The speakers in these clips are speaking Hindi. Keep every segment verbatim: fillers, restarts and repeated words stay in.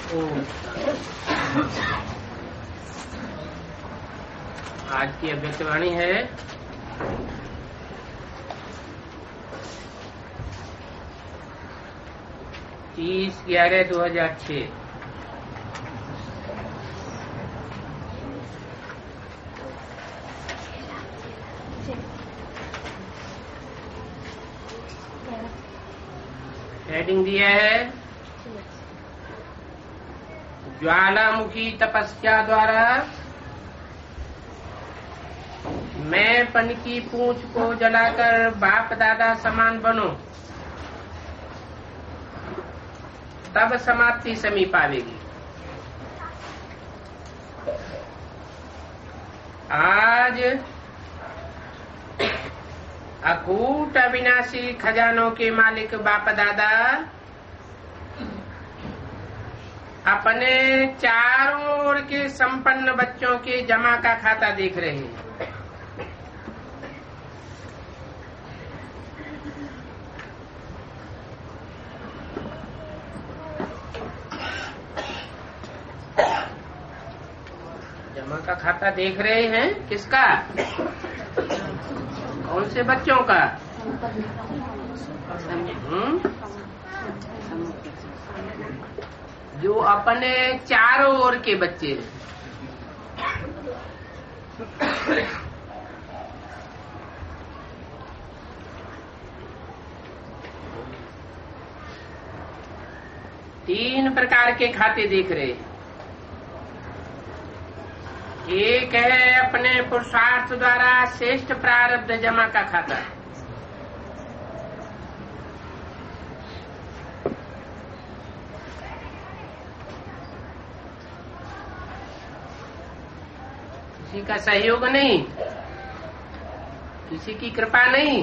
ओम। आज की अभ्यर्थवाणी है तीस ग्यारह दो हजार छह। हेडिंग दिया है ज्वालामुखी तपस्या द्वारा मैं पन की पूंछ को जलाकर बाप दादा समान बनो, तब समाप्ति समीप आवेगी। आज अकूट अविनाशी खजानों के मालिक बाप दादा अपने चारों ओर के संपन्न बच्चों के जमा का खाता देख रहे हैं। जमा का खाता देख रहे हैं किसका? कौन से बच्चों का? हम्म? जो अपने चारों ओर के बच्चे हैं। तीन प्रकार के खाते देख रहे हैं। एक है अपने पुरुषार्थ द्वारा श्रेष्ठ प्रारब्ध जमा का खाता। किसी का सहयोग नहीं, किसी की कृपा नहीं,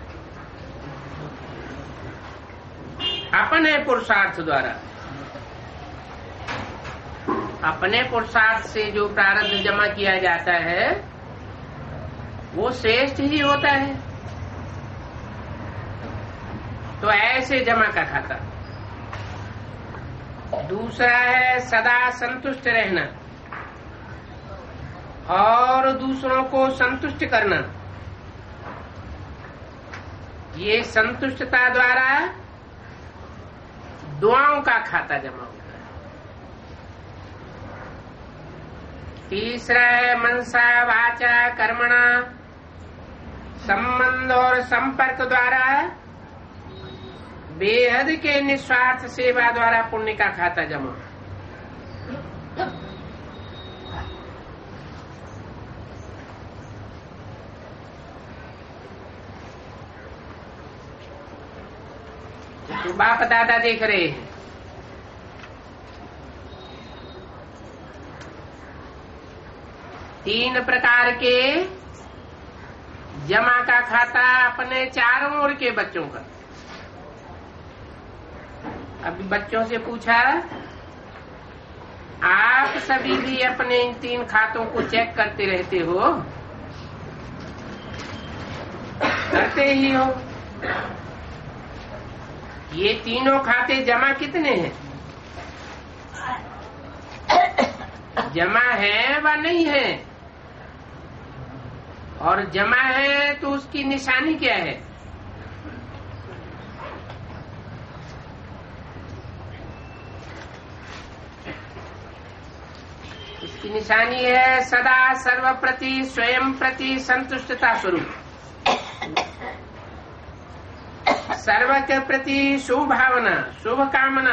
अपने पुरुषार्थ द्वारा, अपने पुरुषार्थ से जो प्रारब्ध जमा किया जाता है वो श्रेष्ठ ही होता है। तो ऐसे जमा का खाता। दूसरा है सदा संतुष्ट रहना और दूसरों को संतुष्ट करना। ये संतुष्टता द्वारा दुआओं का खाता जमा होता है। तीसरा है मनसा वाचा कर्मणा संबंध और संपर्क द्वारा बेहद के निस्वार्थ सेवा द्वारा पुण्य का खाता जमा। तो बाप दादा देख रहे हैं। तीन प्रकार के जमा का खाता अपने चारों ओर के बच्चों का। अभी बच्चों से पूछा, आप सभी भी अपने इन तीन खातों को चेक करते रहते हो? करते ही हो। ये तीनों खाते जमा कितने हैं? जमा है व नहीं है? और जमा है तो उसकी निशानी क्या है? इसकी निशानी है सदा सर्व प्रति स्वयं प्रति संतुष्टता स्वरूप, सर्व के प्रति शुभ भावना, शुभ कामना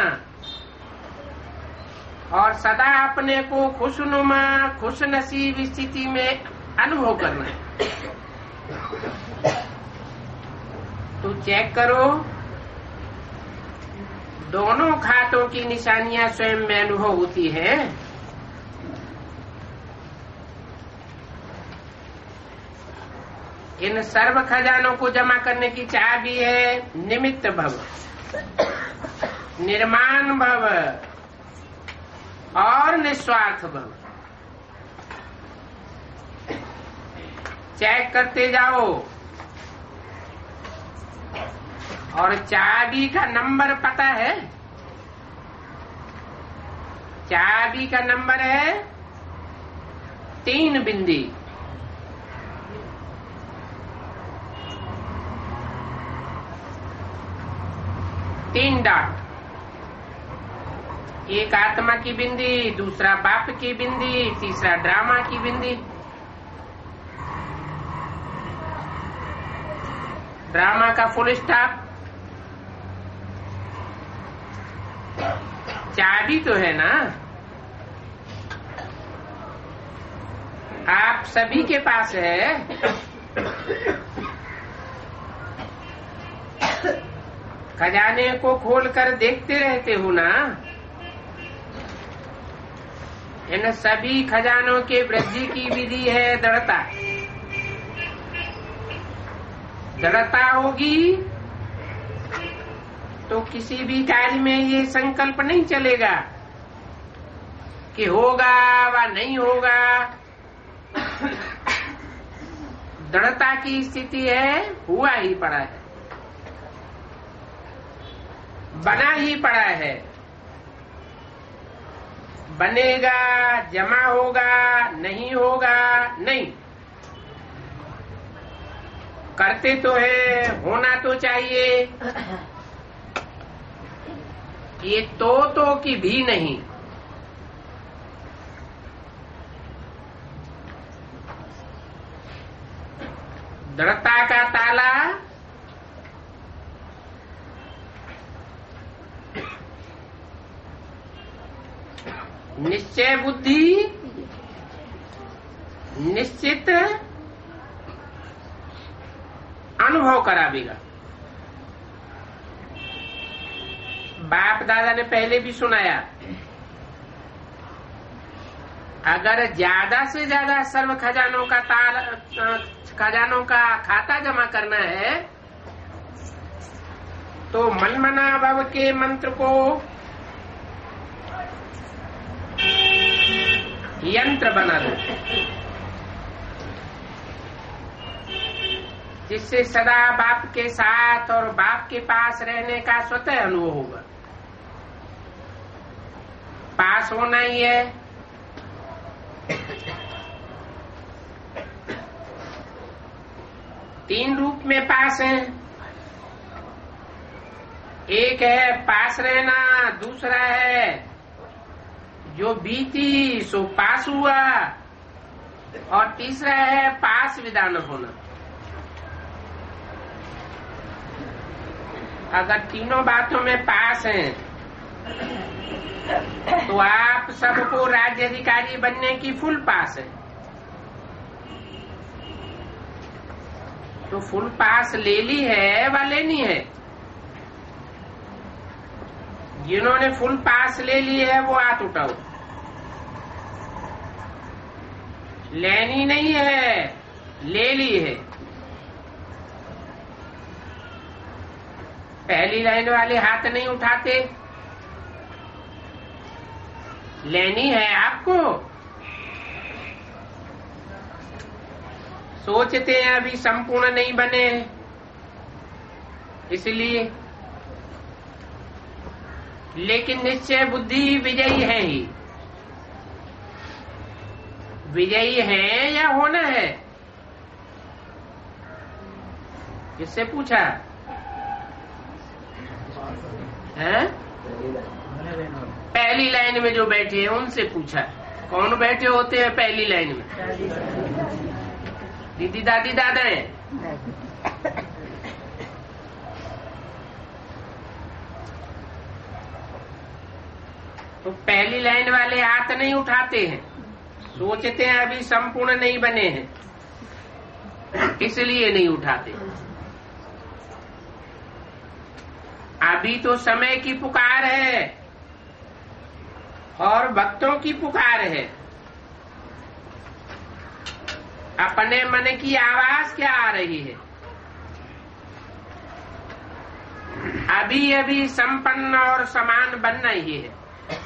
और सदा अपने को खुशनुमा खुश नसीब स्थिति में अनुभव करना है। तो चेक करो, दोनों खातों की निशानियां स्वयं में अनुभव होती है। इन सर्व खजानों को जमा करने की चाबी है निमित्त भव, निर्माण भव और निस्वार्थ भव। चेक करते जाओ और चाबी का नंबर पता है? चाबी का नंबर है तीन बिंदी। तीन डॉट, एक आत्मा की बिंदी, दूसरा बाप की बिंदी, तीसरा ड्रामा की बिंदी। ड्रामा का फुल स्टॉप। चाबी तो है ना, आप सभी के पास है। खजाने को खोलकर देखते रहते हो ना। इन सभी खजानों के वृद्धि की विधि है दृढ़ता। दृढ़ता होगी तो किसी भी कार्य में ये संकल्प नहीं चलेगा कि होगा व नहीं होगा। दृढ़ता की स्थिति है, हुआ ही पड़ा है, बना ही पड़ा है। बनेगा, जमा होगा, नहीं होगा नहीं। करते तो है, होना तो चाहिए। ये तो तो की भी नहीं। दृढ़ता का ताला निश्चय बुद्धि, निश्चित अनुभव करावेगा। बाप दादा ने पहले भी सुनाया, अगर ज्यादा से ज्यादा सर्व खजानों का ताल खजानों का खाता जमा करना है तो मनमना भव के मंत्र को यंत्र बना दो, जिससे सदा बाप के साथ और बाप के पास रहने का स्वतः अनुभव होगा। पास होना ही है। तीन रूप में पास है। एक है पास रहना, दूसरा है जो बीती सो पास हुआ, और तीसरा है पास विदा न होना। अगर तीनों बातों में पास हैं तो आप सबको राज्य अधिकारी बनने की फुल पास है। तो फुल पास ले ली है व लेनी है। जिन्होंने फुल पास ले ली है वो हाथ उठाओ। लेनी नहीं है, ले ली है। पहली लाइन वाले हाथ नहीं उठाते। लेनी है आपको। सोचते हैं अभी संपूर्ण नहीं बने, इसलिए। लेकिन निश्चय बुद्धि विजयी है ही। विजयी है या होना है? किससे पूछा है? पहली लाइन में जो बैठे हैं उनसे पूछा। कौन बैठे होते हैं पहली लाइन में? दीदी दादी दादा हैं। तो पहली लाइन वाले हाथ नहीं उठाते हैं। सोचते हैं अभी संपूर्ण नहीं बने हैं, इसलिए नहीं उठाते। अभी तो समय की पुकार है और भक्तों की पुकार है। अपने मन की आवाज क्या आ रही है? अभी अभी संपन्न और समान बनना ही है।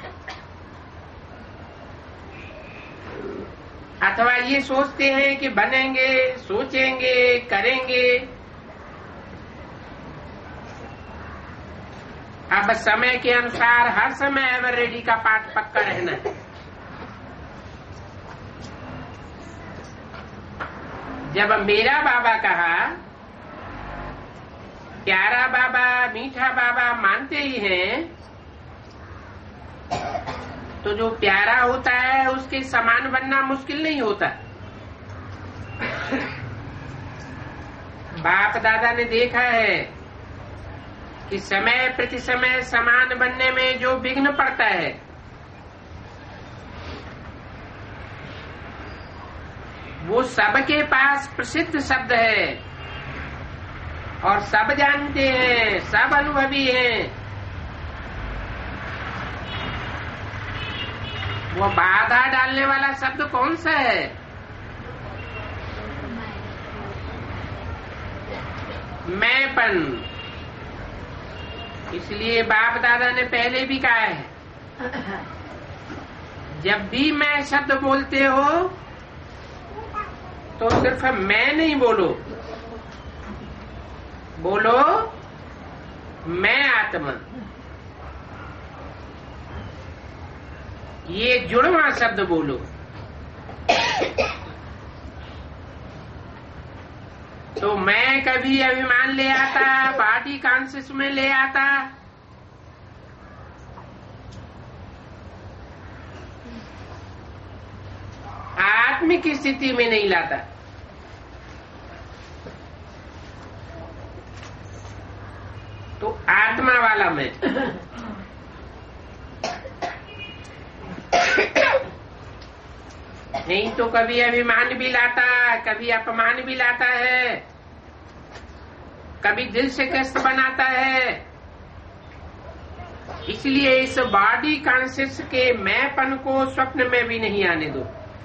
अथवा ये सोचते हैं कि बनेंगे, सोचेंगे, करेंगे। अब समय के अनुसार हर समय एवर रेडी का पाठ पक्का रहना है। जब मेरा बाबा कहा, प्यारा बाबा मीठा बाबा मानते ही हैं, तो जो प्यारा होता है उसके समान बनना मुश्किल नहीं होता। बाप दादा ने देखा है कि समय प्रति समय समान बनने में जो विघ्न पड़ता है, वो सबके पास प्रसिद्ध शब्द है और सब जानते हैं, सब अनुभवी हैं। वो बाधा डालने वाला शब्द कौन सा है? मैंपन। इसलिए बाप दादा ने पहले भी कहा है, जब भी मैं शब्द बोलते हो तो सिर्फ मैं नहीं बोलो, बोलो मैं आत्मा। ये जुड़वा शब्द बोलो। तो मैं कभी अभिमान ले आता, पार्टी कॉन्शियस में ले आता, आत्मिक स्थिति में नहीं लाता। तो आत्मा वाला मैं। नहीं तो कभी अभिमान भी लाता, कभी अपमान भी लाता है, कभी दिल से कष्ट बनाता है। इसलिए इस बॉडी कॉन्शियस के मैंपन को स्वप्न में भी नहीं आने दो।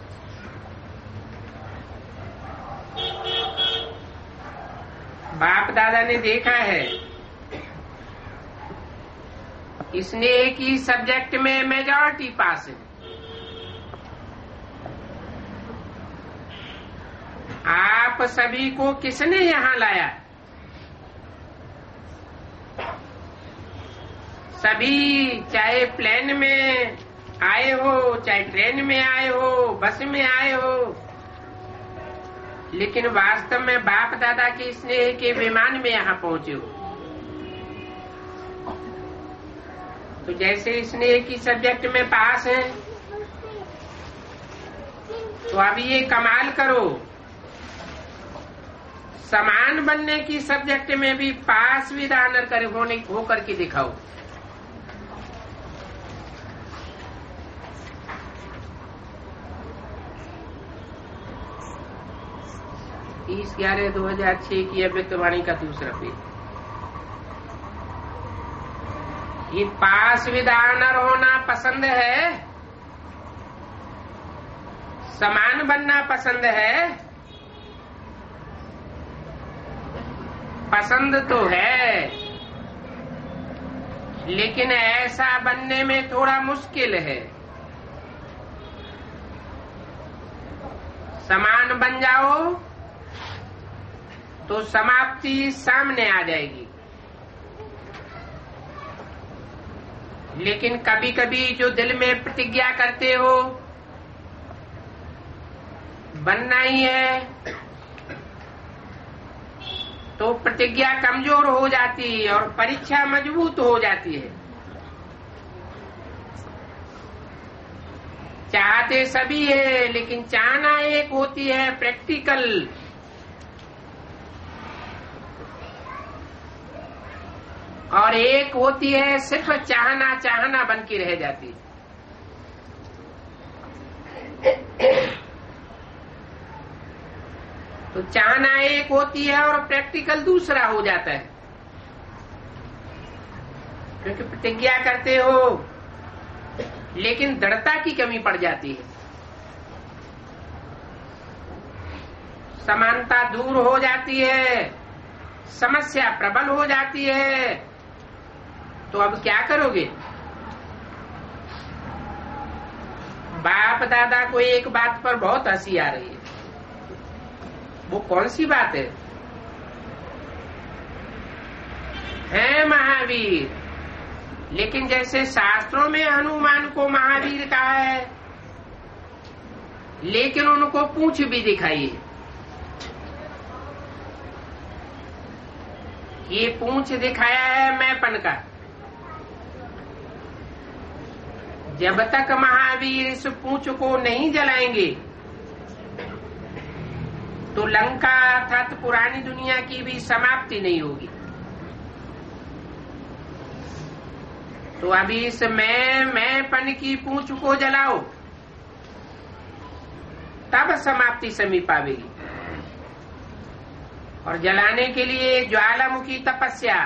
बाप दादा ने देखा है, स्नेह की सब्जेक्ट में मेजॉरिटी पास है। आप सभी को किसने यहाँ लाया? सभी चाहे प्लेन में आए हो, चाहे ट्रेन में आए हो, बस में आए हो, लेकिन वास्तव में बाप दादा के स्नेह के विमान में यहाँ पहुंचे हो। तो जैसे स्नेह की सब्जेक्ट में पास है, तो अब ये कमाल करो, समान बनने की सब्जेक्ट में भी पास विद ऑनर कर होने हो करके दिखाओ। तीस ग्यारह दो हजार छह की अव्यक्तवाणी का दूसरा पेज। ये पास विद ऑनर होना पसंद है, समान बनना पसंद है। पसंद तो है, लेकिन ऐसा बनने में थोड़ा मुश्किल है। समान बन जाओ तो समाप्ति सामने आ जाएगी। लेकिन कभी कभी जो दिल में प्रतिज्ञा करते हो बनना ही है, तो प्रतिज्ञा कमजोर हो जाती है और परीक्षा मजबूत हो जाती है। चाहते सभी है, लेकिन चाहना एक होती है प्रैक्टिकल, और एक होती है सिर्फ चाहना चाहना बन के रह जाती है। तो चाहना एक होती है और प्रैक्टिकल दूसरा हो जाता है, क्योंकि प्रतिज्ञा करते हो लेकिन दृढ़ता की कमी पड़ जाती है। समानता दूर हो जाती है, समस्या प्रबल हो जाती है। तो अब क्या करोगे? बाप दादा को एक बात पर बहुत हंसी आ रही है। वो कौन सी बात है? है महावीर, लेकिन जैसे शास्त्रों में हनुमान को महावीर कहा है, लेकिन उनको पूंछ भी दिखाई है। ये पूंछ दिखाया है मैंपन का। जब तक महावीर इस पूंछ को नहीं जलाएंगे तो लंका अर्थात पुरानी दुनिया की भी समाप्ति नहीं होगी। तो अभी इस मैं मैंपन की पूंछ को जलाओ, तब समाप्ति समीप आवेगी। और जलाने के लिए ज्वालामुखी तपस्या,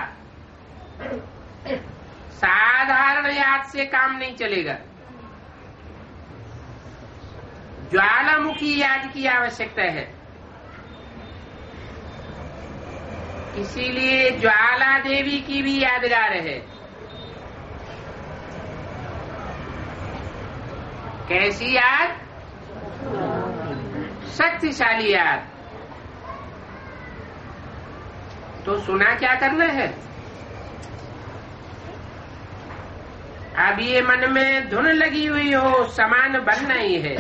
साधारण याद से काम नहीं चलेगा, ज्वालामुखी याद की आवश्यकता है। इसीलिए ज्वाला देवी की भी यादगार है। कैसी याद? शक्तिशाली याद। तो सुना क्या करना है? अब ये मन में धुन लगी हुई हो, समान बनना ही है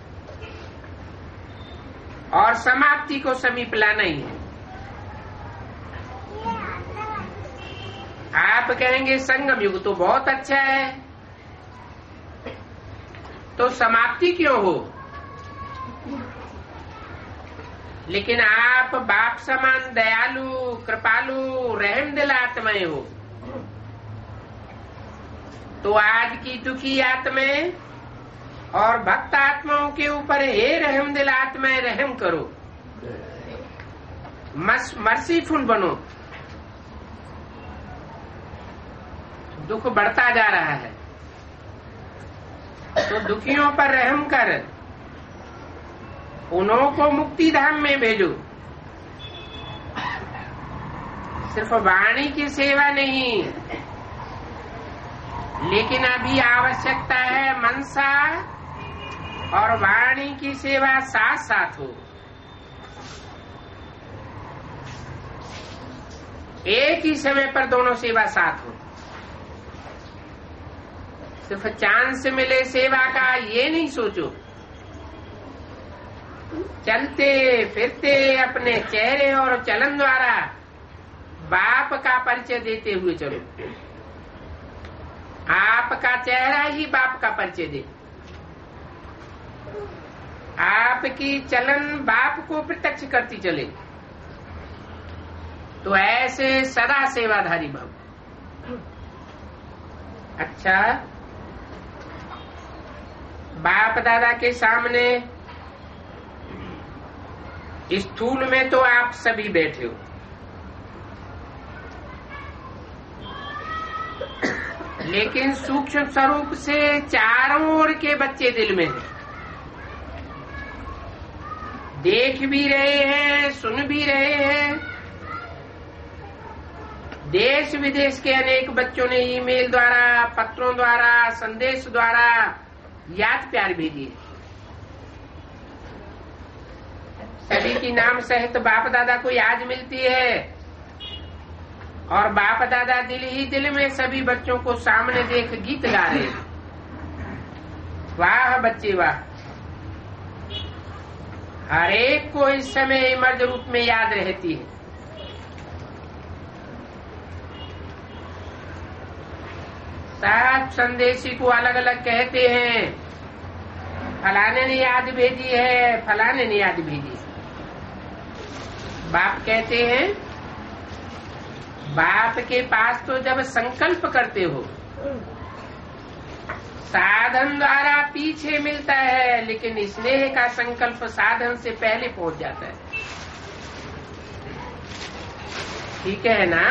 और समाप्ति को समीप लाना ही है। आप कहेंगे संगम युग तो बहुत अच्छा है, तो समाप्ति क्यों हो? लेकिन आप बाप समान दयालु, कृपालु, रहम दिल आत्माएं हो, तो आज की दुखी आत्माएं और भक्त आत्माओं के ऊपर हे रहम दिल आत्माएं रहम करो, मर्सीफुल बनो। दुख बढ़ता जा रहा है तो दुखियों पर रहम कर उन्हों को मुक्ति धाम में भेजो। सिर्फ वाणी की सेवा नहीं, लेकिन अभी आवश्यकता है मनसा और वाणी की सेवा साथ साथ हो। एक ही समय पर दोनों सेवा साथ हो। सिर्फ चांस मिले सेवा का ये नहीं सोचो, चलते फिरते अपने चेहरे और चलन द्वारा बाप का परिचय देते हुए चलो। आपका चेहरा ही बाप का परिचय दे, आपकी चलन बाप को प्रत्यक्ष करती चले, तो ऐसे सदा सेवाधारी भव। अच्छा, बाप दादा के सामने स्थूल में तो आप सभी बैठे हो, लेकिन सूक्ष्म स्वरूप से चारों ओर के बच्चे दिल में हैं, देख भी रहे हैं, सुन भी रहे हैं। देश विदेश के अनेक बच्चों ने ईमेल द्वारा, पत्रों द्वारा, संदेश द्वारा याद प्यार भेजी। सभी की नाम सहित बाप दादा को याद मिलती है और बाप दादा दिल ही दिल में सभी बच्चों को सामने देख गीत गा रहे। वाह बच्चे वाह, हर एक को इस समय मर्द रूप में याद रहती है। सब संदेशी को अलग अलग कहते हैं, फलाने ने याद भेजी है, फलाने ने याद भेजी। बाप कहते हैं, बाप के पास तो जब संकल्प करते हो साधन द्वारा पीछे मिलता है, लेकिन स्नेह का संकल्प साधन से पहले पहुंच जाता है। ठीक है ना?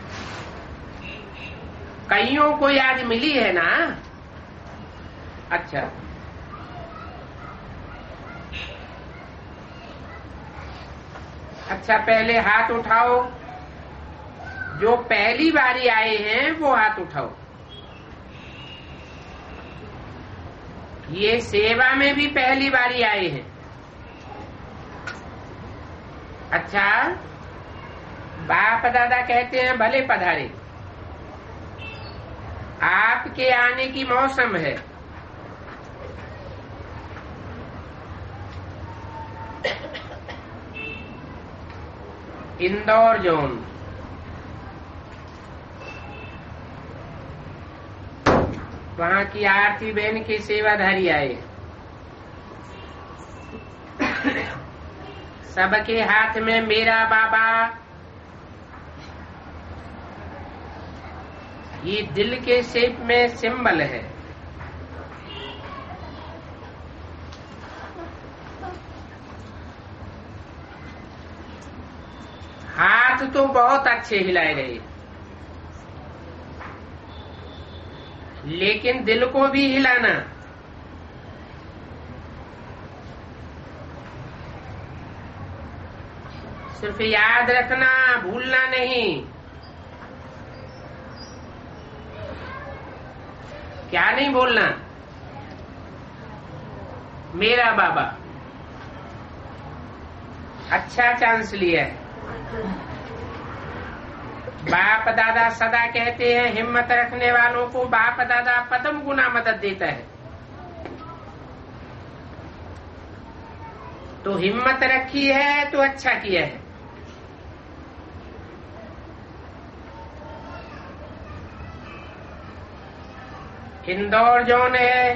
कईयों को याद मिली है ना? अच्छा, अच्छा पहले हाथ उठाओ। जो पहली बारी आए हैं वो हाथ उठाओ। ये सेवा में भी पहली बारी आए हैं। अच्छा, बाप दादा कहते हैं भले पधारे। आपके आने की मौसम है। इंदौर जोन, वहां की आरती बहन के सेवाधारी आए। सबके हाथ में मेरा बाबा, ये दिल के शेप में सिंबल है। हाथ तो बहुत अच्छे हिलाए गए, लेकिन दिल को भी हिलाना। सिर्फ याद रखना, भूलना नहीं। क्या नहीं बोलना? मेरा बाबा। अच्छा चांस लिया है। बाप दादा सदा कहते हैं, हिम्मत रखने वालों को बाप दादा पदम गुना मदद देता है। तो हिम्मत रखी है तो अच्छा किया है। इंदौर जोन है,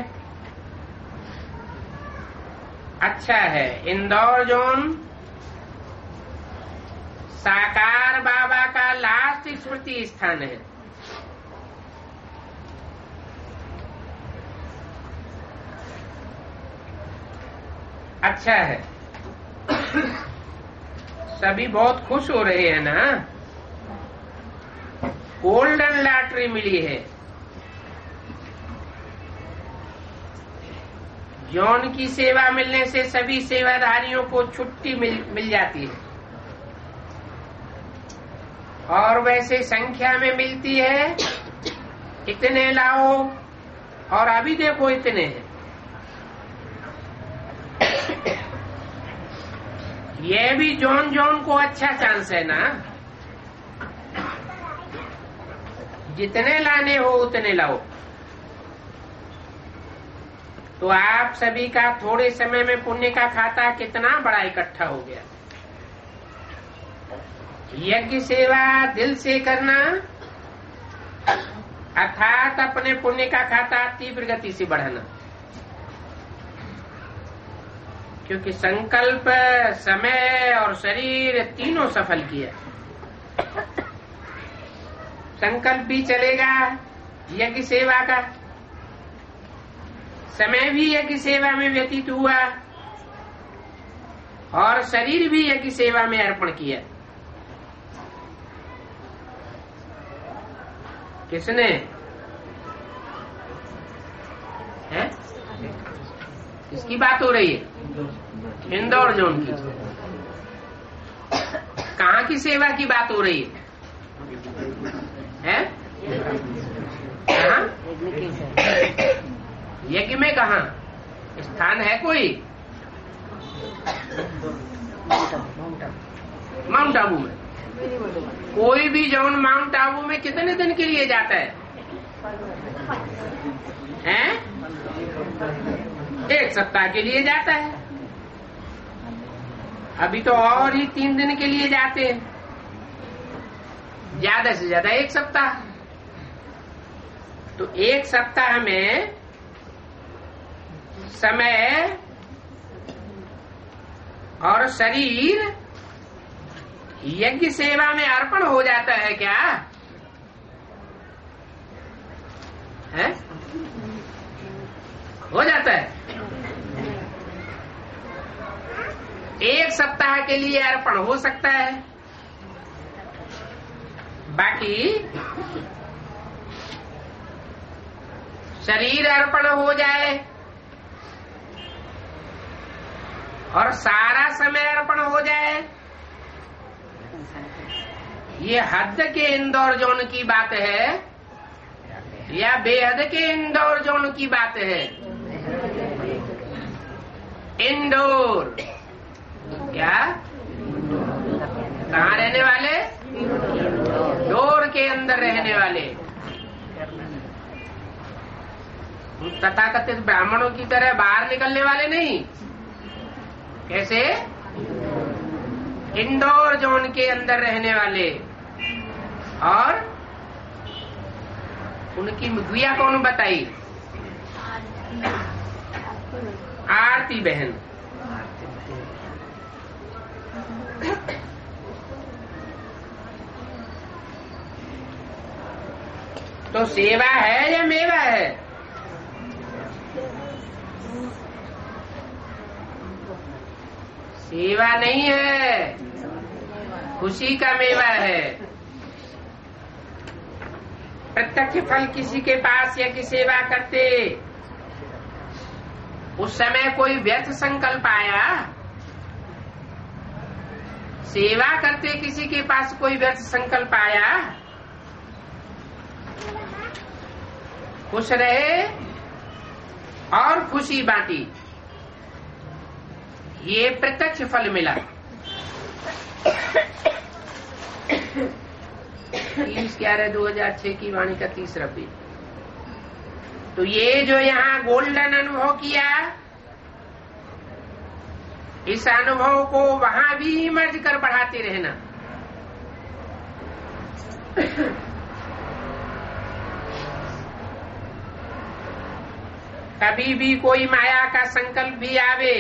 अच्छा है। इंदौर जोन साकार बाबा का लास्ट स्मृति स्थान है। अच्छा है। सभी बहुत खुश हो रहे हैं ना। गोल्डन लॉटरी मिली है। जॉन की सेवा मिलने से सभी सेवाधारियों को छुट्टी मिल, मिल जाती है, और वैसे संख्या में मिलती है। इतने लाओ, और अभी देखो इतने हैं। ये भी जॉन जॉन को अच्छा चांस है ना। जितने लाने हो उतने लाओ। तो आप सभी का थोड़े समय में पुण्य का खाता कितना बड़ा इकट्ठा हो गया। यज्ञ सेवा दिल से करना, अर्थात अपने पुण्य का खाता तीव्र गति से बढ़ाना। क्योंकि संकल्प, समय और शरीर तीनों सफल किया। संकल्प भी चलेगा यज्ञ सेवा का, समय भी यज्ञ सेवा में व्यतीत हुआ, और शरीर भी यज्ञ सेवा में अर्पण किया। किसने? है? किसकी बात हो रही है? इंदौर जोन की। कहाँ की सेवा की बात हो रही है? है? कहाँ? यज्ञ में कहाँ स्थान है? कोई माउंट आबू में। कोई भी जौन माउंट आबू में कितने दिन के लिए जाता है? हैं? एक सप्ताह के लिए जाता है। अभी तो और ही तीन दिन के लिए जाते हैं, ज्यादा से ज्यादा एक सप्ताह। तो एक सप्ताह में समय और शरीर यज्ञ सेवा में अर्पण हो जाता है क्या? है? हो जाता है। एक सप्ताह के लिए अर्पण हो सकता है, बाकी शरीर अर्पण हो जाए और सारा समय अर्पण हो जाए, ये हद के इंदौर जोन की बात है या बेहद के इंदौर जोन की बात है? इंदौर। क्या? कहाँ रहने वाले? डोर के अंदर रहने वाले। तथाकथित ब्राह्मणों की तरह बाहर निकलने वाले नहीं। कैसे? इंडोर जोन के अंदर रहने वाले। और उनकी गुया कौन बताई? आरती बहन। तो सेवा है या मेवा है? सेवा नहीं है, खुशी का मेवा है। प्रत्यक्ष फल किसी के पास या की सेवा करते उस समय कोई व्यर्थ संकल्प आया? सेवा करते किसी के पास कोई व्यर्थ संकल्प आया? खुश रहे और खुशी बांटी, ये प्रत्यक्ष फल मिला। तीस ग्यारह दो हजार छह की वाणी का तीसरा पेज। तो ये जो यहाँ गोल्डन अनुभव किया, इस अनुभव को वहां भी मर्ज कर बढ़ाते रहना। कभी भी कोई माया का संकल्प भी आवे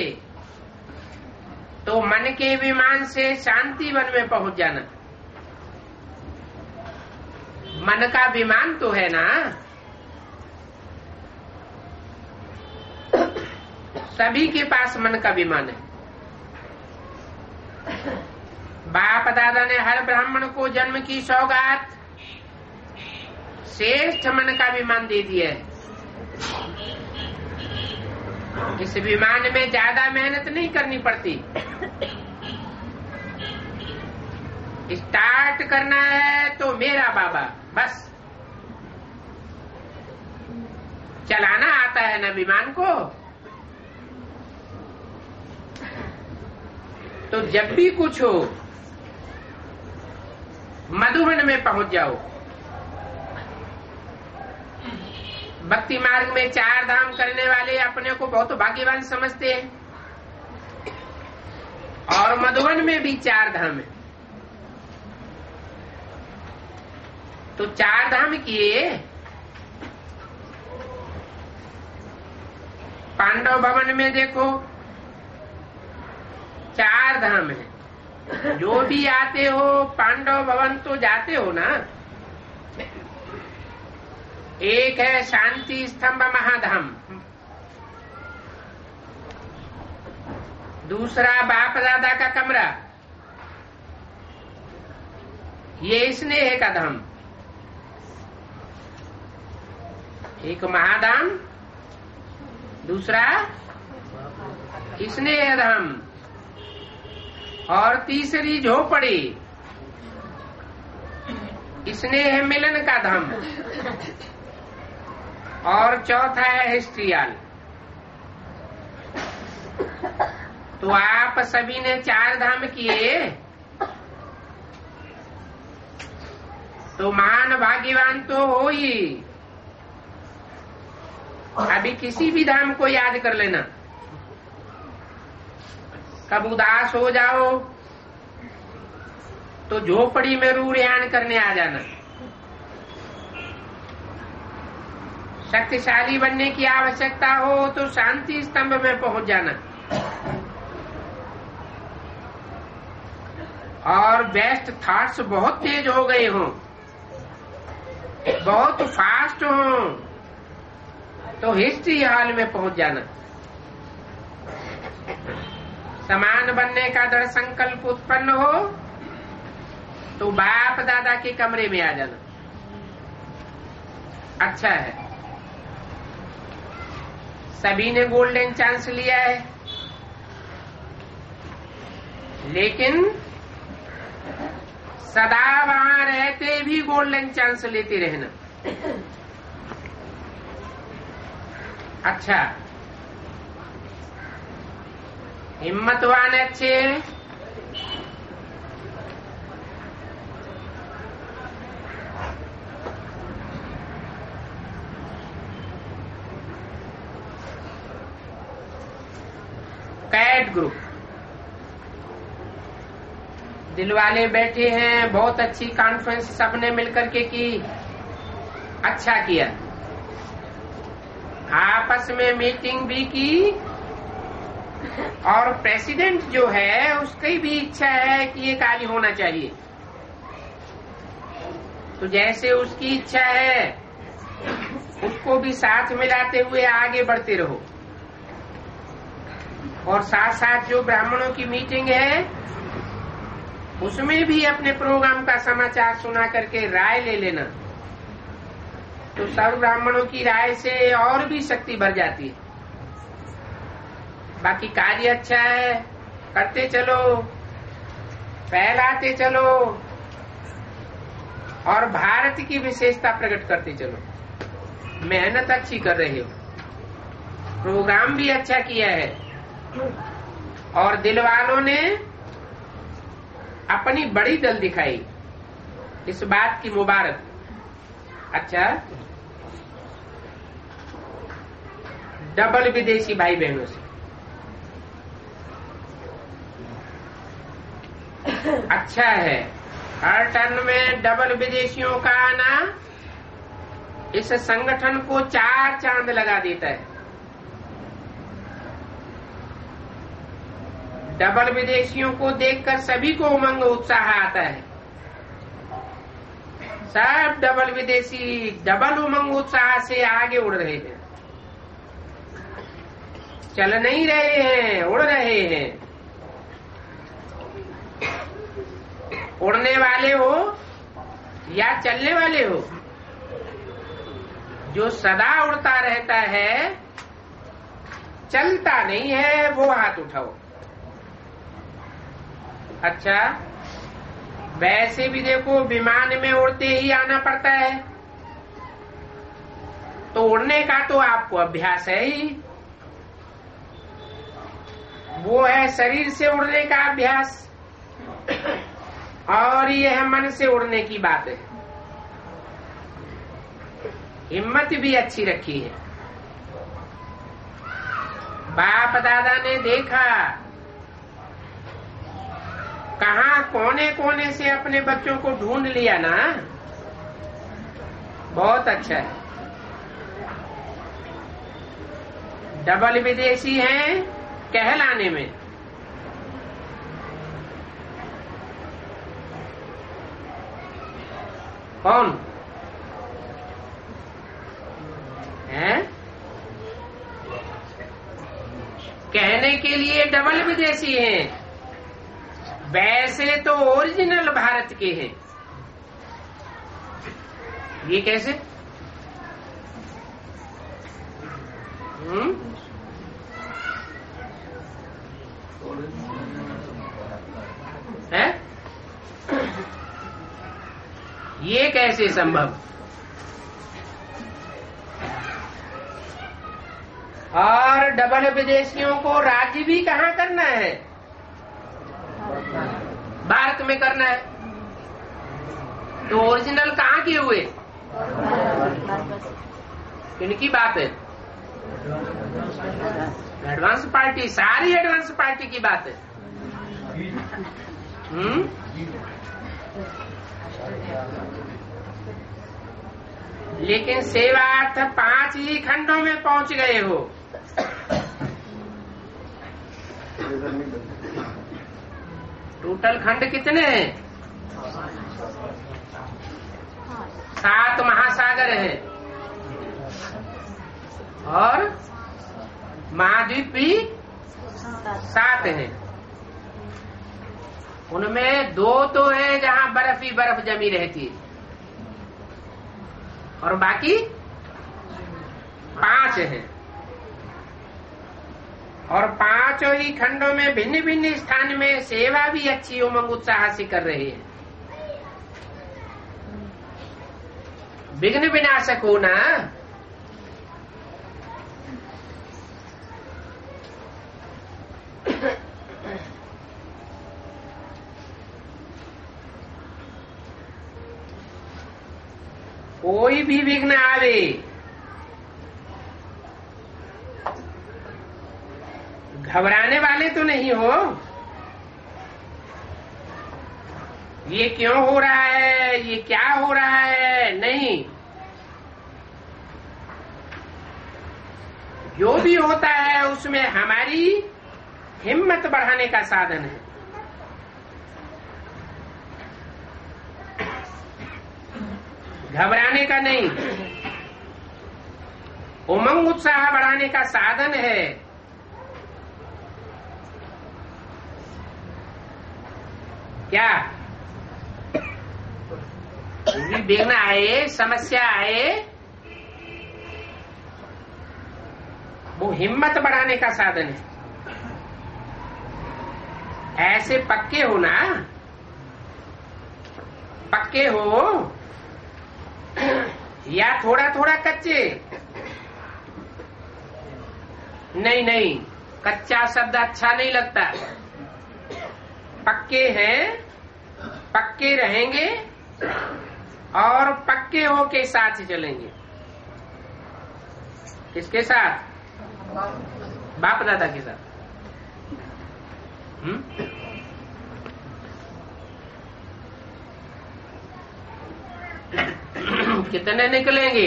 तो मन के विमान से शांति वन में पहुंच जाना। मन का विमान तो है ना, सभी के पास मन का विमान है। बाप दादा ने हर ब्राह्मण को जन्म की सौगात श्रेष्ठ मन का विमान दे दिया है। इस विमान में ज्यादा मेहनत नहीं करनी पड़ती। स्टार्ट करना है तो मेरा बाबा, बस चलाना आता है ना विमान को। तो जब भी कुछ हो मधुबन में पहुंच जाओ। भक्ति मार्ग में चार धाम करने वाले अपने को बहुत भाग्यवान समझते हैं, और मधुबन में भी चार धाम है। तो चार धाम किए, पांडव भवन में देखो चार धाम है। जो भी आते हो पांडव भवन तो जाते हो ना। एक है शांति स्तंभ महाधाम, दूसरा बाप दादा का कमरा, ये स्नेह का धाम। एक महाधाम, दूसरा स्नेह धाम, और तीसरी झोपड़ी स्नेह मिलन का धाम, और चौथा है हिस्ट्रियाल। तो आप सभी ने चार धाम किए तो महान भाग्यवान तो हो ही। अभी किसी भी धाम को याद कर लेना। कब उदास हो जाओ तो झोपड़ी में रूढ़ियान करने आ जाना। शक्तिशाली बनने की आवश्यकता हो तो शांति स्तंभ में पहुंच जाना। और बेस्ट थॉट्स बहुत तेज हो गए हों, बहुत फास्ट हों, तो हिस्ट्री हॉल में पहुंच जाना। समान बनने का दृढ़ संकल्प उत्पन्न हो तो बाप दादा के कमरे में आ जाना। अच्छा है, सभी ने गोल्डन चांस लिया है, लेकिन सदा वहां रहते भी गोल्डन चांस लेते रहना। अच्छा, हिम्मतवान अच्छे, व्हाट्सएप ग्रुप, दिलवाले बैठे हैं, बहुत अच्छी कॉन्फ्रेंस सबने मिलकर के की, अच्छा किया। आपस में मीटिंग भी की और प्रेसिडेंट जो है उसकी भी इच्छा है कि ये कार्य होना चाहिए, तो जैसे उसकी इच्छा है उसको भी साथ मिलाते हुए आगे बढ़ते रहो। और साथ साथ जो ब्राह्मणों की मीटिंग है उसमें भी अपने प्रोग्राम का समाचार सुना करके राय ले लेना, तो सब ब्राह्मणों की राय से और भी शक्ति बढ़ जाती है। बाकी कार्य अच्छा है, करते चलो, फैलाते चलो और भारत की विशेषता प्रकट करते चलो। मेहनत अच्छी कर रहे हो, प्रोग्राम भी अच्छा किया है और दिल वालों ने अपनी बड़ी दल दिखाई, इस बात की मुबारक। अच्छा, डबल विदेशी भाई बहनों से अच्छा है, हर टर्न में डबल विदेशियों का आना इस संगठन को चार चांद लगा देता है। डबल विदेशियों को देखकर सभी को उमंग उत्साह आता है, सब डबल विदेशी डबल उमंग उत्साह से आगे उड़ रहे हैं, चल नहीं रहे हैं, उड़ रहे हैं। उड़ने वाले हो या चलने वाले हो, जो सदा उड़ता रहता है चलता नहीं है वो हाथ उठाओ। अच्छा, वैसे भी देखो विमान में उड़ते ही आना पड़ता है, तो उड़ने का तो आपको अभ्यास है ही, वो है शरीर से उड़ने का अभ्यास, और यह मन से उड़ने की बात है। हिम्मत भी अच्छी रखी है। बाप दादा ने देखा कहाँ कोने कोने से अपने बच्चों को ढूंढ लिया ना, बहुत अच्छा है। डबल विदेशी हैं कहलाने में, कौन है? कहने के लिए डबल विदेशी हैं, वैसे तो ओरिजिनल भारत के हैं। ये कैसे? हम्म है? ये कैसे संभव? और डबल विदेशियों को राज्य भी कहाँ करना है? भारत में करना है, तो ओरिजिनल कहाँ किए हुए? किनकी बात है? एडवांस पार्टी, सारी एडवांस पार्टी की बात है। हम्म लेकिन सेवार्थ पांच ही खंडों में पहुंच गए हो। टोटल खंड कितने हैं? सात महासागर हैं और महाद्वीप भी सात हैं। उनमें दो तो है जहां बर्फ ही बर्फ जमी रहती है, और बाकी पांच हैं। और पांचों ही खंडों में भिन्न भिन्न स्थान में सेवा भी अच्छी उमंग उत्साह से कर रहे हैं। विघ्न विनाशक हो ना। कोई भी विघ्न आवे, घबराने वाले तो नहीं हो। ये क्यों हो रहा है, ये क्या हो रहा है, नहीं। जो भी होता है उसमें हमारी हिम्मत बढ़ाने का साधन है। घबराने का नहीं, उमंग उत्साह बढ़ाने का साधन है। क्या विघ्न आए, समस्या आए, वो हिम्मत बढ़ाने का साधन है। ऐसे पक्के हो ना, पक्के हो या थोड़ा थोड़ा कच्चे? नहीं नहीं, कच्चा शब्द अच्छा नहीं लगता। पक्के हैं, पक्के रहेंगे और पक्के हो के साथ चलेंगे। किसके साथ? बाप दादा के साथ। हम्म? कितने निकलेंगे?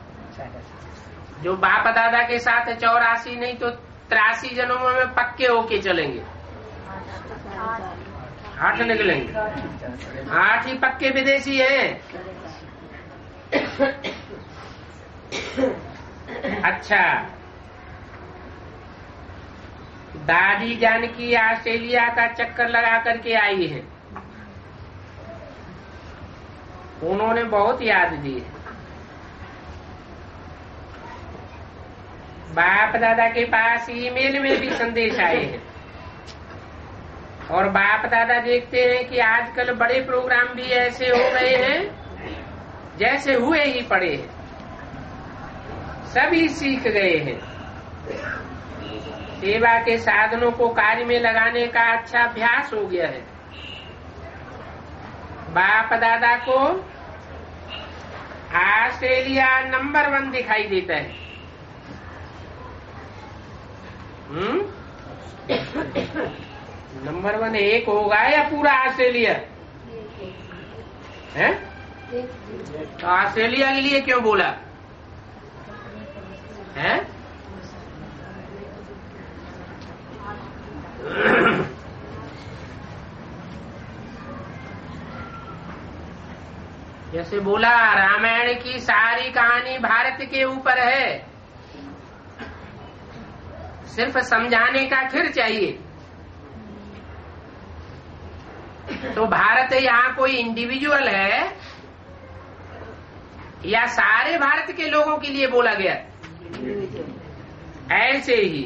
जो बाप दादा के साथ चौरासी नहीं तो तिरासी जन्मों में पक्के होके चलेंगे। आठ निकलेंगे। आठ ही पक्के विदेशी हैं। अच्छा, दादी जानकी ऑस्ट्रेलिया का चक्कर लगा करके आई है। उन्होंने बहुत याद दी है। बाप दादा के पास ईमेल में भी संदेश आए हैं और बाप दादा देखते हैं कि आजकल बड़े प्रोग्राम भी ऐसे हो गए हैं जैसे हुए ही पड़े हैं। सभी सीख गए हैं। सेवा के साधनों को कार्य में लगाने का अच्छा अभ्यास हो गया है। बाप दादा को ऑस्ट्रेलिया नंबर वन दिखाई देता है। हम्म नंबर वन एक होगा या पूरा ऑस्ट्रेलिया है? तो ऑस्ट्रेलिया के लिए क्यों बोला है? जैसे बोला रामायण की सारी कहानी भारत के ऊपर है, सिर्फ समझाने का फिर चाहिए। तो भारत यहाँ कोई इंडिविजुअल है या सारे भारत के लोगों के लिए बोला गया? ऐसे ही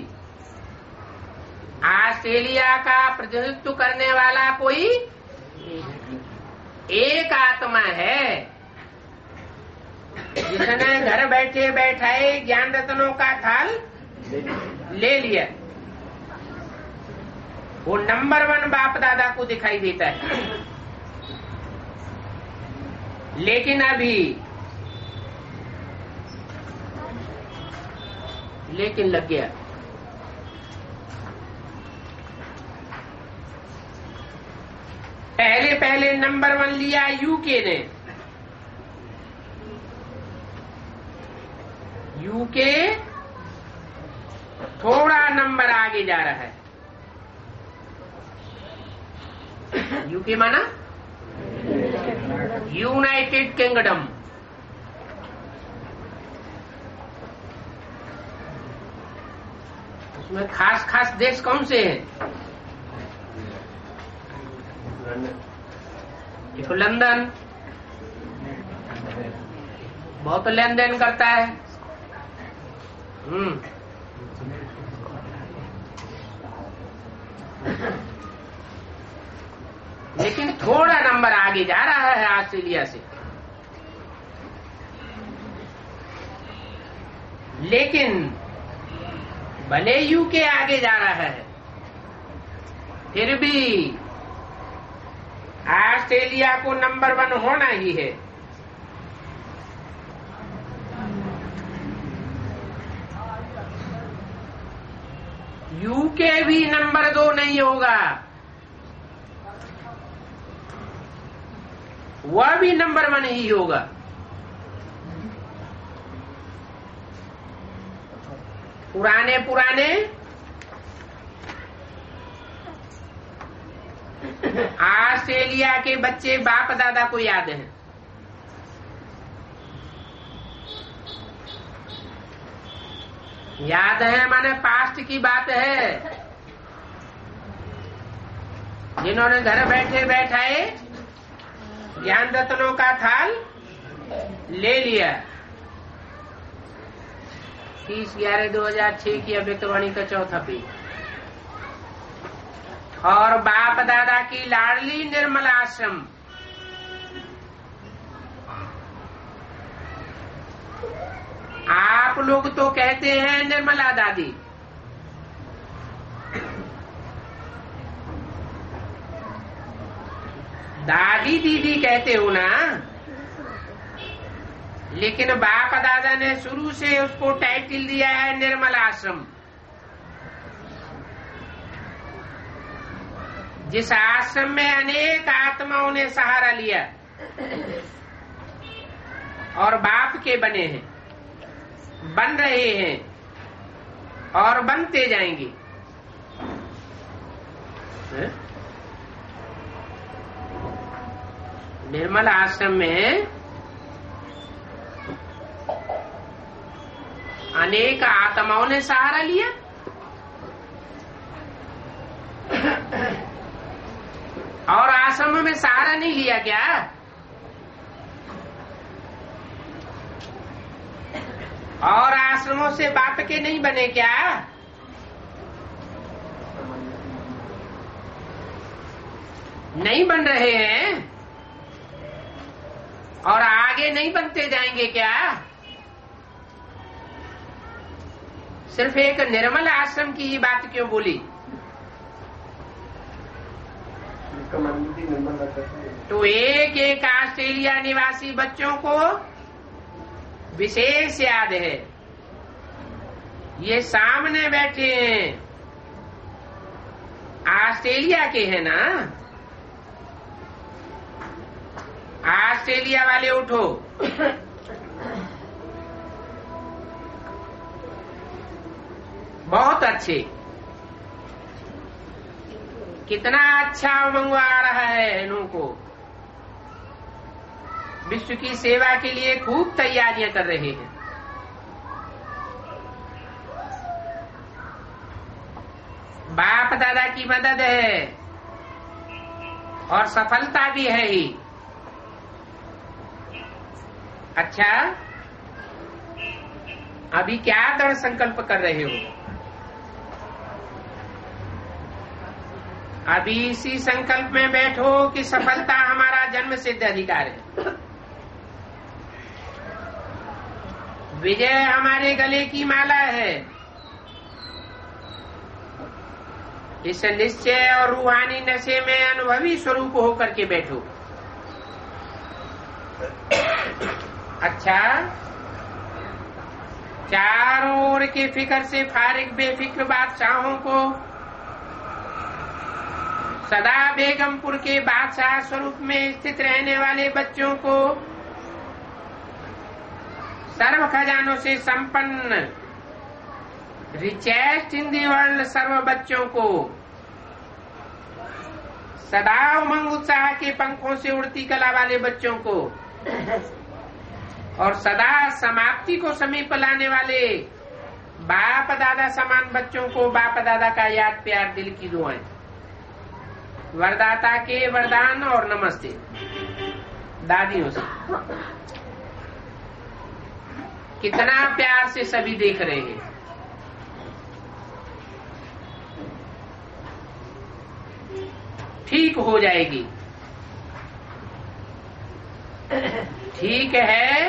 ऑस्ट्रेलिया का प्रतिनिधित्व करने वाला कोई एक आत्मा है जिसने घर बैठे बैठाए ज्ञान रत्नों का थाल ले लिया। वो नंबर वन बाप दादा को दिखाई देता है। लेकिन अभी लेकिन लग गया। पहले पहले नंबर वन लिया यूके ने। यूके थोड़ा नंबर आगे जा रहा है। यूके माना यूनाइटेड किंगडम। उसमें खास खास देश कौन से हैं? एक लंदन बहुत लेन देन करता है। हम्म लेकिन थोड़ा नंबर आगे जा रहा है ऑस्ट्रेलिया से। लेकिन भले यूके आगे जा रहा है, फिर भी ऑस्ट्रेलिया को नंबर वन होना ही है। के भी नंबर दो नहीं होगा, वह भी नंबर वन ही होगा। पुराने पुराने ऑस्ट्रेलिया के बच्चे बाप दादा को याद हैं। याद है माने पास्ट की बात है, जिन्होंने घर बैठे बैठाए ज्ञान रत्नों का थाल ले लिया। तीस ग्यारह दो हजार छह की अव्यक्तवाणी का चौथा पेज। और बाप दादा की लाडली निर्मल आश्रम, आप लोग तो कहते हैं निर्मला दादी, दादी दीदी कहते हो ना, लेकिन बाप दादा ने शुरू से उसको टाइटल दिया है निर्मल आश्रम। जिस आश्रम में अनेक आत्माओं ने सहारा लिया और बाप के बने हैं, बन रहे हैं और बनते जाएंगे। है? निर्मल आश्रम में अनेक आत्माओं ने सहारा लिया और आश्रम में सहारा नहीं लिया क्या? और आश्रमों से बाप के नहीं बने क्या? नहीं बन रहे हैं और आगे नहीं बनते जाएंगे क्या? सिर्फ एक निर्मल आश्रम की ही बात क्यों बोली? तो एक एक ऑस्ट्रेलिया निवासी बच्चों को विशेष याद है। ये सामने बैठे हैं, ऑस्ट्रेलिया के हैं ना। ऑस्ट्रेलिया वाले उठो। बहुत अच्छे, कितना अच्छा उमंग आ रहा है इनको। विश्व की सेवा के लिए खूब तैयारियां कर रहे हैं। बाप दादा की मदद है और सफलता भी है ही। अच्छा, अभी क्या दृढ़ संकल्प कर रहे हो? अभी इसी संकल्प में बैठो कि सफलता हमारा जन्म सिद्ध अधिकार है, विजय हमारे गले की माला है। इस निश्चय और रूहानी नशे में अनुभवी स्वरूप होकर के बैठो। अच्छा, चारों ओर के फिक्र से फारिग बेफिक्र बादशाहों को, सदा बेगमपुर के बादशाह स्वरूप में स्थित रहने वाले बच्चों को, सर्व खजानों से संपन्न रिचेस्ट इन दी वर्ल्ड सर्व बच्चों को, सदा उमंग उत्साह के पंखों से उड़ती कला वाले बच्चों को और सदा समाप्ति को समीप लाने वाले बाप दादा समान बच्चों को बाप दादा का याद प्यार दिल की दुआएं, वरदाता के वरदान और नमस्ते दादियों से। कितना प्यार से सभी देख रहे हैं। ठीक हो जाएगी, ठीक है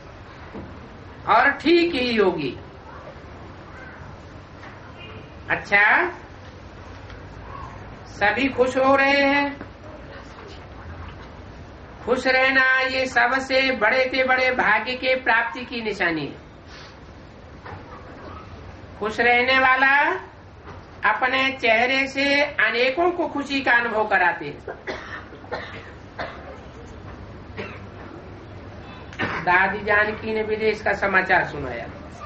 और ठीक ही होगी। अच्छा, सभी खुश हो रहे हैं। खुश रहना ये सबसे बड़े से बड़े भाग्य के प्राप्ति की निशानी है। खुश रहने वाला अपने चेहरे से अनेकों को खुशी का अनुभव कराते हैं। दादी जानकी ने विदेश का समाचार सुनाया।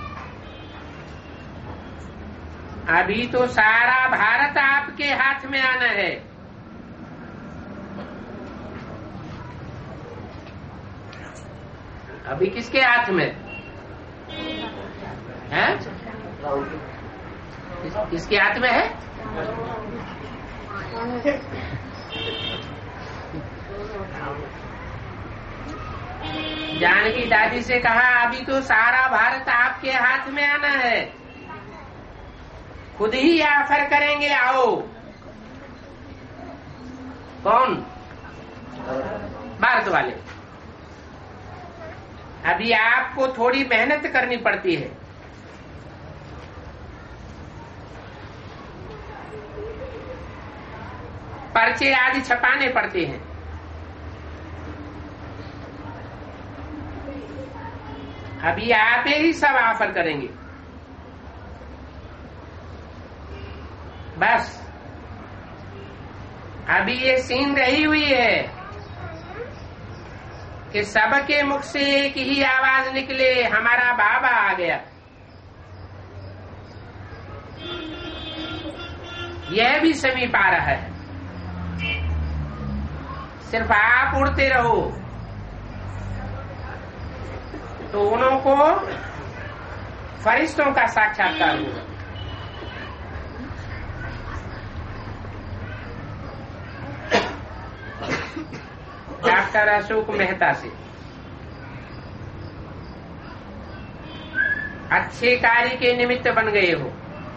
अभी तो सारा भारत आपके हाथ में आना है। अभी किसके हाथ में है? किसके हाथ में है? जानकी दादी से कहा, अभी तो सारा भारत आपके हाथ में आना है, खुद ही ऑफर करेंगे, आओ। कौन? भारत वाले। अभी आपको थोड़ी मेहनत करनी पड़ती है। पर्चे आदि छपाने पड़ते हैं। अभी आप ही सब ऑफर करेंगे। बस अभी ये सीन रही हुई है कि सबके मुख से एक ही आवाज निकले, हमारा बाबा आ गया। यह भी समीप आ रहा है। सिर्फ आप उड़ते रहो तो उनको फरिश्तों का साक्षात्कार होगा। डॉक्टर अशोक मेहता से अच्छे कार्य के निमित्त बन गए हो।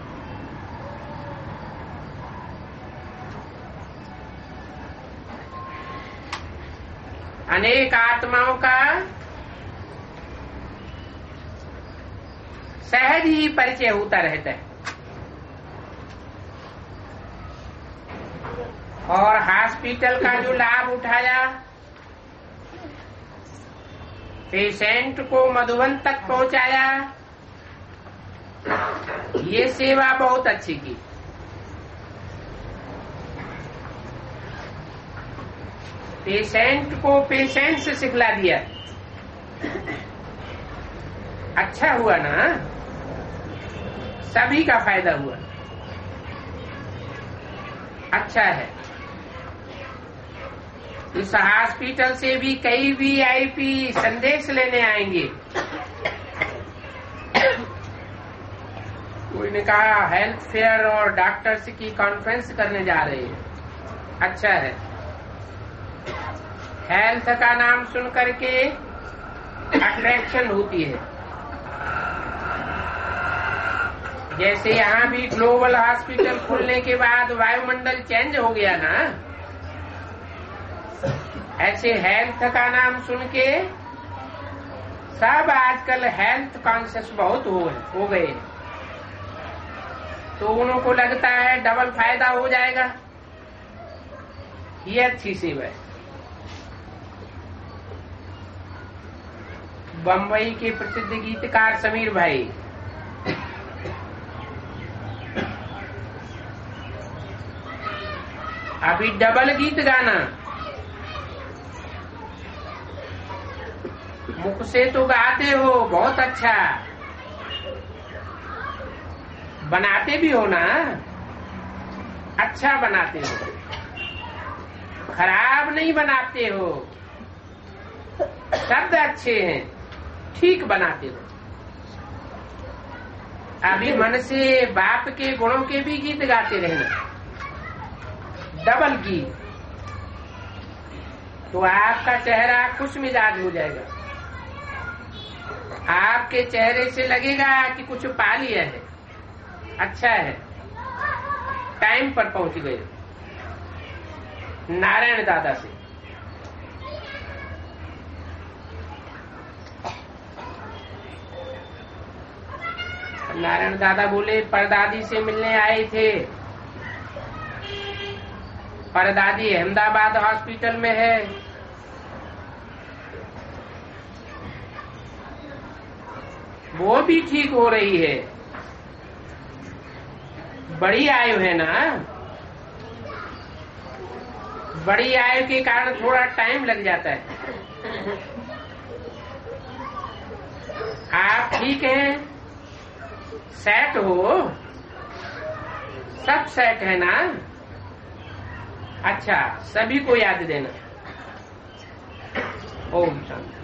अनेक आत्माओं का सहज ही परिचय होता रहता है और हॉस्पिटल का जो लाभ उठाया, पेशेंट को मधुबन तक पहुंचाया, ये सेवा बहुत अच्छी की। पेशेंट को पेशेंस सिखला दिया। अच्छा हुआ ना, सभी का फायदा हुआ। अच्छा है। इस हॉस्पिटल से भी कई वीआईपी संदेश लेने आएंगे। कोई ने कहा हेल्थ फेयर और डॉक्टर्स की कॉन्फ्रेंस करने जा रहे हैं। अच्छा है। हेल्थ का नाम सुन करके अट्रैक्शन होती है। जैसे यहाँ भी ग्लोबल हॉस्पिटल खुलने के बाद वायुमंडल चेंज हो गया ना, ऐसे हेल्थ का नाम सुन के सब आजकल हेल्थ कॉन्शियस बहुत हो, हो गए। तो उनको लगता है डबल फायदा हो जाएगा। ये अच्छी सेवा है। बम्बई के प्रसिद्ध गीतकार समीर भाई अभी डबल गीत गाना, मुख से तो गाते हो बहुत अच्छा, बनाते भी हो ना, अच्छा बनाते हो, खराब नहीं बनाते हो, शब्द अच्छे हैं, ठीक बनाते हो। अभी मन से बाप के गुणों के भी गीत गाते रहना, डबल गीत, तो आपका चेहरा खुश मिजाज हो जाएगा। आपके चेहरे से लगेगा कि कुछ पा लिया है, अच्छा है, टाइम पर पहुंच गए। नारायण दादा से नारायण दादा बोले परदादी से मिलने आए थे। परदादी अहमदाबाद हॉस्पिटल में है। वो भी ठीक हो रही है, बड़ी आयु है ना, बड़ी आयु के कारण थोड़ा टाइम लग जाता है। आप ठीक हैं, सेट हो, सब सेट है ना? अच्छा, सभी को याद देना। ओम शांति।